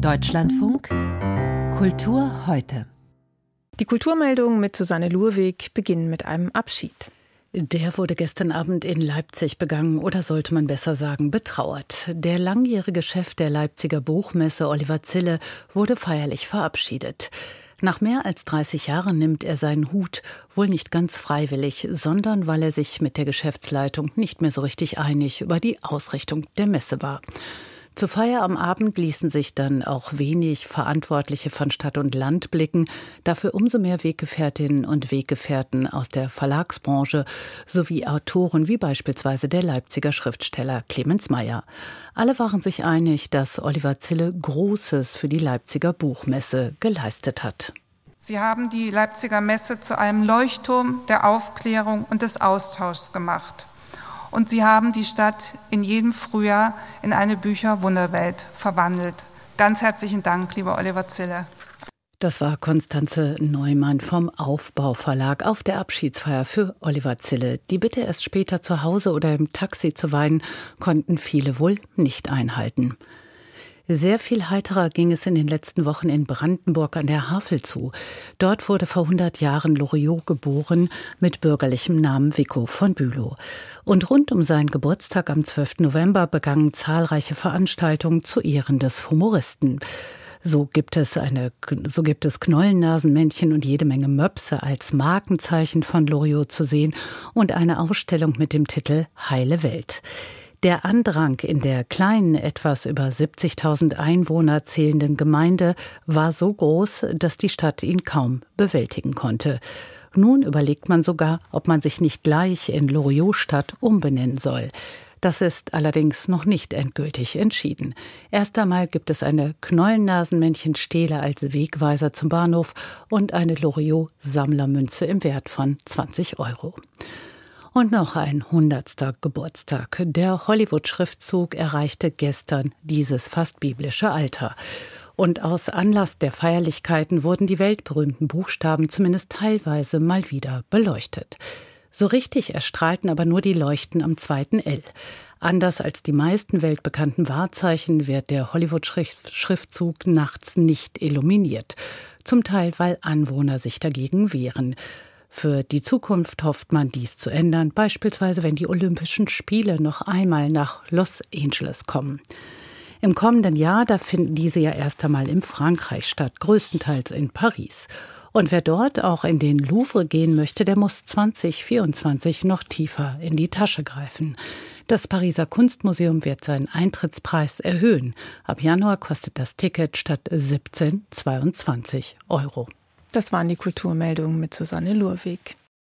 Deutschlandfunk Kultur heute. Die Kulturmeldungen mit Susanne Lurweg beginnen mit einem Abschied. Der wurde gestern Abend in Leipzig begangen, oder sollte man besser sagen, betrauert. Der langjährige Chef der Leipziger Buchmesse, Oliver Zille, wurde feierlich verabschiedet. Nach mehr als 30 Jahren nimmt er seinen Hut, wohl nicht ganz freiwillig, sondern weil er sich mit der Geschäftsleitung nicht mehr so richtig einig über die Ausrichtung der Messe war. Zur Feier am Abend ließen sich dann auch wenig Verantwortliche von Stadt und Land blicken, dafür umso mehr Weggefährtinnen und Weggefährten aus der Verlagsbranche sowie Autoren wie beispielsweise der Leipziger Schriftsteller Clemens Meyer. Alle waren sich einig, dass Oliver Zille Großes für die Leipziger Buchmesse geleistet hat. Sie haben die Leipziger Messe zu einem Leuchtturm der Aufklärung und des Austauschs gemacht. Und Sie haben die Stadt in jedem Frühjahr in eine Bücherwunderwelt verwandelt. Ganz herzlichen Dank, lieber Oliver Zille. Das war Konstanze Neumann vom Aufbau-Verlag auf der Abschiedsfeier für Oliver Zille. Die Bitte, erst später zu Hause oder im Taxi zu weinen, konnten viele wohl nicht einhalten. Sehr viel heiterer ging es in den letzten Wochen in Brandenburg an der Havel zu. Dort wurde vor 100 Jahren Loriot geboren, mit bürgerlichem Namen Vico von Bülow. Und rund um seinen Geburtstag am 12. November begannen zahlreiche Veranstaltungen zu Ehren des Humoristen. So gibt es Knollennasenmännchen und jede Menge Möpse als Markenzeichen von Loriot zu sehen und eine Ausstellung mit dem Titel Heile Welt. Der Andrang in der kleinen, etwas über 70.000 Einwohner zählenden Gemeinde war so groß, dass die Stadt ihn kaum bewältigen konnte. Nun überlegt man sogar, ob man sich nicht gleich in Loriot-Stadt umbenennen soll. Das ist allerdings noch nicht endgültig entschieden. Erst einmal gibt es eine Knollennasenmännchen-Stele als Wegweiser zum Bahnhof und eine Loriot-Sammlermünze im Wert von 20 €. Und noch ein 100. Geburtstag. Der Hollywood-Schriftzug erreichte gestern dieses fast biblische Alter. Und aus Anlass der Feierlichkeiten wurden die weltberühmten Buchstaben zumindest teilweise mal wieder beleuchtet. So richtig erstrahlten aber nur die Leuchten am zweiten L. Anders als die meisten weltbekannten Wahrzeichen wird der Hollywood-Schriftzug nachts nicht illuminiert. Zum Teil, weil Anwohner sich dagegen wehren. Für die Zukunft hofft man, dies zu ändern, beispielsweise wenn die Olympischen Spiele noch einmal nach Los Angeles kommen. Im kommenden Jahr, da finden diese ja erst einmal in Frankreich statt, größtenteils in Paris. Und wer dort auch in den Louvre gehen möchte, der muss 2024 noch tiefer in die Tasche greifen. Das Pariser Kunstmuseum wird seinen Eintrittspreis erhöhen. Ab Januar kostet das Ticket statt 17 22 €. Das waren die Kulturmeldungen mit Susanne Lurweg.